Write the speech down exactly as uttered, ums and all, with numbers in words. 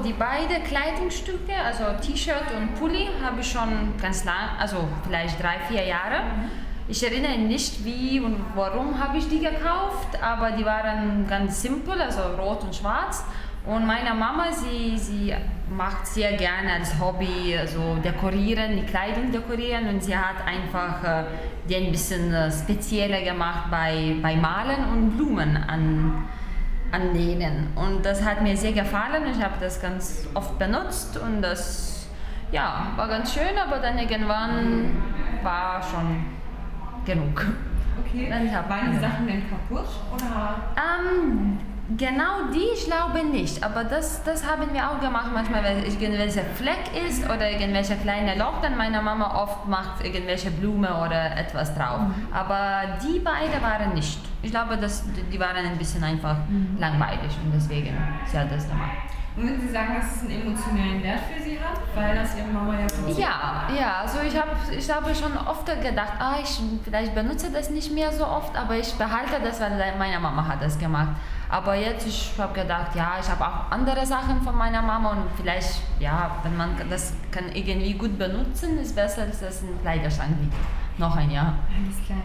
die beiden Kleidungsstücke, also T-Shirt und Pulli, habe ich schon ganz lang, also vielleicht drei, vier Jahre. Ich erinnere nicht, wie und warum habe ich die gekauft, aber die waren ganz simpel, also rot und schwarz. Und meine Mama, sie, sie macht sehr gerne als Hobby also dekorieren, die Kleidung dekorieren, und sie hat einfach äh, die ein bisschen äh, spezieller gemacht bei, bei Malen und Blumen an, anlehnen. Und das hat mir sehr gefallen. Ich habe das ganz oft benutzt und das ja, war ganz schön, aber dann irgendwann war schon genug. Okay, Dann hab- waren die Sachen denn kaputt? Oder? Ähm, genau die, ich glaube nicht, aber das, das haben wir auch gemacht, manchmal, wenn irgendwelcher Fleck ist oder irgendwelche kleine Loch, dann meine Mama oft macht irgendwelche Blume oder etwas drauf. Mhm. Aber die beiden waren nicht. Ich glaube, dass, die waren ein bisschen einfach Mhm. langweilig und deswegen sie hat das gemacht. Und würden Sie sagen, dass es einen emotionalen Wert für Sie hat, weil das Ihre Mama ja so Ja, ja, also ich habe ich habe schon oft gedacht, ah, ich vielleicht benutze das nicht mehr so oft, aber ich behalte das, weil meine Mama hat das gemacht. Aber jetzt, ich habe gedacht, ja, ich habe auch andere Sachen von meiner Mama und vielleicht, ja, wenn man das kann irgendwie gut benutzen, ist besser, dass das im Kleiderschrank liegt. Noch ein Jahr. Alles klar.